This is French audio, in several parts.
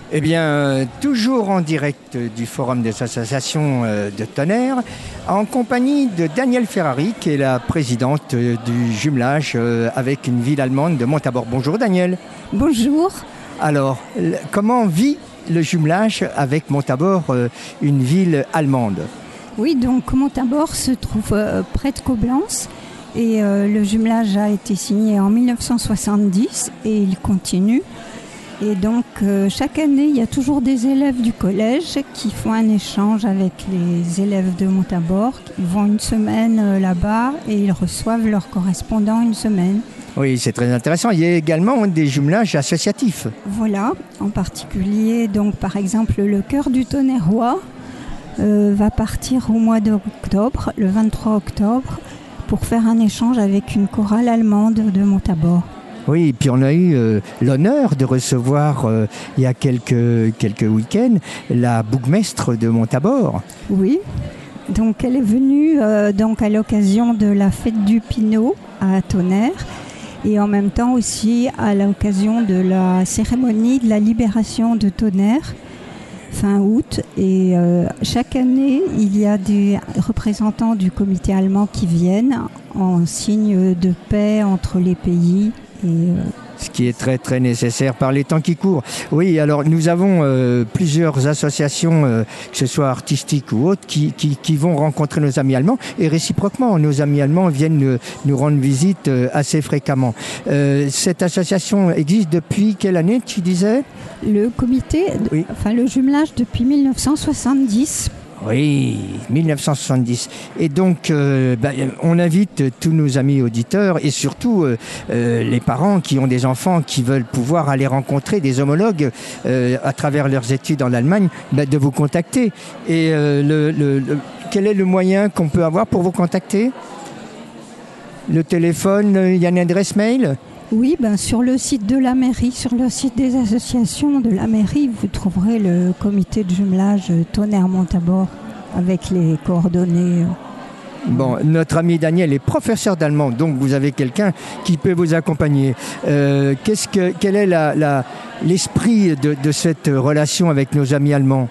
Eh bien, toujours en direct du Forum des associations de Tonnerre, en compagnie de Danielle Ferrari, qui est la présidente du jumelage avec une ville allemande de Montabaur. Bonjour Danielle. Bonjour. Alors, comment vit le jumelage avec Montabaur, une ville allemande? Oui, donc Montabaur se trouve près de Coblence et le jumelage a été signé en 1970 et il continue. Et donc, chaque année, il y a toujours des élèves du collège qui font un échange avec les élèves de Montabaur. Ils vont une semaine là-bas et ils reçoivent leur correspondant une semaine. Oui, c'est très intéressant. Il y a également des jumelages associatifs. Voilà, en particulier, donc, par exemple, le chœur du Tonnerrois va partir au mois d'octobre, le 23 octobre, pour faire un échange avec une chorale allemande de Montabaur. Oui, et puis on a eu l'honneur de recevoir il y a quelques week-ends la bourgmestre de Montabaur. Oui, donc elle est venue donc à l'occasion de la fête du Pinot à Tonnerre et en même temps aussi à l'occasion de la cérémonie de la libération de Tonnerre fin août. Et chaque année, il y a des représentants du comité allemand qui viennent en signe de paix entre les pays. Ce qui est très très nécessaire par les temps qui courent. Oui, alors nous avons plusieurs associations, que ce soit artistiques ou autres, qui vont rencontrer nos amis allemands et réciproquement, nos amis allemands viennent nous rendre visite assez fréquemment. Cette association existe depuis quelle année, tu disais? Le comité, oui. Enfin le jumelage depuis 1970. Oui, 1970. Et donc, on invite tous nos amis auditeurs et surtout les parents qui ont des enfants qui veulent pouvoir aller rencontrer des homologues à travers leurs études en Allemagne, de vous contacter. Et quel est le moyen qu'on peut avoir pour vous contacter? Le téléphone, il y a une adresse mail? Oui, sur le site de la mairie, sur le site des associations de la mairie, vous trouverez le comité de jumelage Tonnerre-Montabaur avec les coordonnées. Bon, notre ami Daniel est professeur d'allemand, donc vous avez quelqu'un qui peut vous accompagner. Quel est l'esprit de cette relation avec nos amis allemands?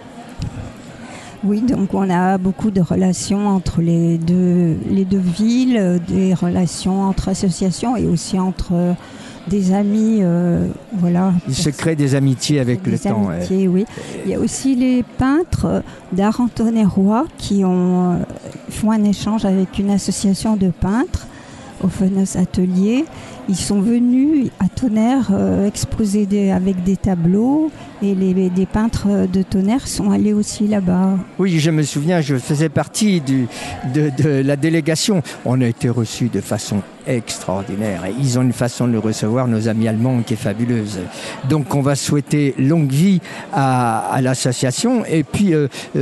Oui, donc on a beaucoup de relations entre les deux villes, des relations entre associations et aussi entre des amis. Voilà. Il se crée des amitiés avec le temps. Amitiés, oui. Il y a aussi les peintres d'art en Tonnerrois qui font un échange avec une association de peintres au Offenes Atelier. Ils sont venus à Tonnerre exposer avec des tableaux et des peintres de Tonnerre sont allés aussi là-bas. Oui, je me souviens, je faisais partie de la délégation. On a été reçus de façon extraordinaire. Et ils ont une façon de recevoir nos amis allemands qui est fabuleuse. Donc on va souhaiter longue vie à l'association. Et puis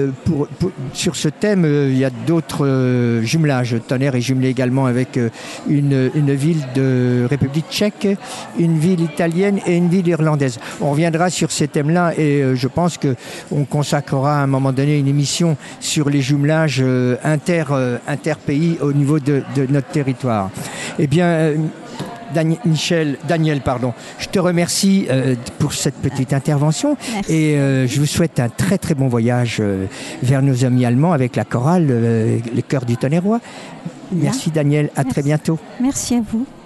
sur ce thème, il y a d'autres jumelages. Tonnerre est jumelé également avec une ville de République tchèque, une ville italienne et une ville irlandaise. On reviendra sur ces thèmes-là et je pense qu'on consacrera à un moment donné une émission sur les jumelages interpays au niveau de notre territoire. Eh bien, Daniel, je te remercie pour cette petite intervention. Merci. Et je vous souhaite un très très bon voyage vers nos amis allemands avec la chorale, le chœur du Tonnerrois. Merci Daniel, à très bientôt. Merci à vous.